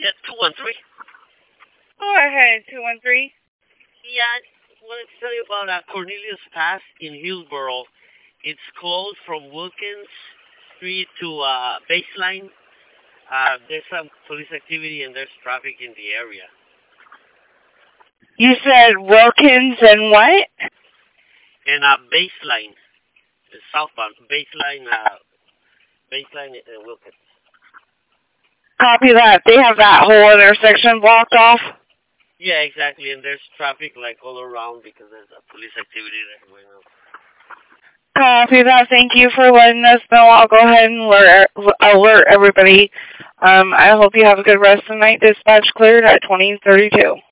Yeah, 213. Go ahead, 213. Yeah, I wanted to tell you about Cornelius Pass in Hillsboro. It's closed from Wilkins Street to Baseline. There's some police activity and there's traffic in the area. You said Wilkins and what? And Baseline, southbound. Baseline Wilkins. Copy that. They have that whole intersection blocked off. Yeah, exactly. And there's traffic like all around because there's police activity there going on. Copy that. Thank you for letting us know. I'll go ahead and alert everybody. I hope you have a good rest of the night. Dispatch cleared at 2032.